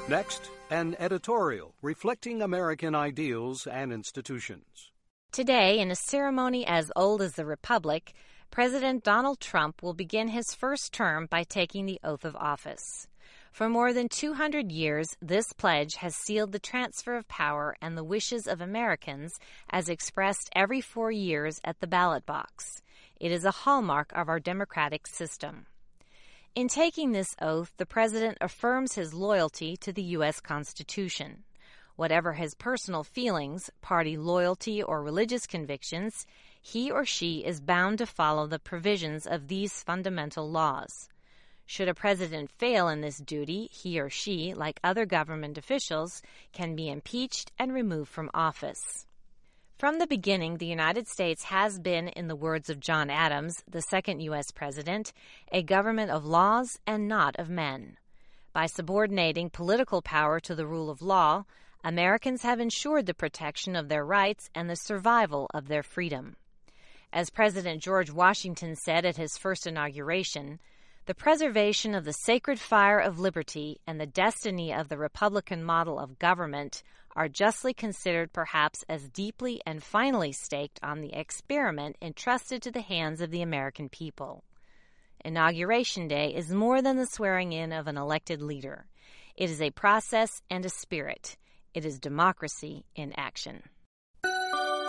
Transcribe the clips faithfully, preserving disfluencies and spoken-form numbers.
Next, an editorial reflecting American ideals and institutions. Today, in a ceremony as old as the Republic, President Donald Trump will begin his first term by taking the oath of office. For more than two hundred years, this pledge has sealed the transfer of power and the wishes of Americans as expressed every four years at the ballot box. It is a hallmark of our democratic system. In taking this oath, the President affirms his loyalty to the U S Constitution. Whatever his personal feelings, party loyalty, or religious convictions, he or she is bound to follow the provisions of these fundamental laws. Should a president fail in this duty, he or she, like other government officials, can be impeached and removed from office. From the beginning, the United States has been, in the words of John Adams, the second U S president, a government of laws and not of men. By subordinating political power to the rule of law, Americans have ensured the protection of their rights and the survival of their freedom. As President George Washington said at his first inauguration, the preservation of the sacred fire of liberty and the destiny of the Republican model of government are justly considered perhaps as deeply and finally staked on the experiment entrusted to the hands of the American people. Inauguration Day is more than the swearing in of an elected leader. It is a process and a spirit. It is democracy in action.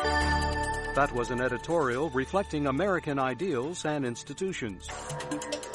That was an editorial reflecting American ideals and institutions.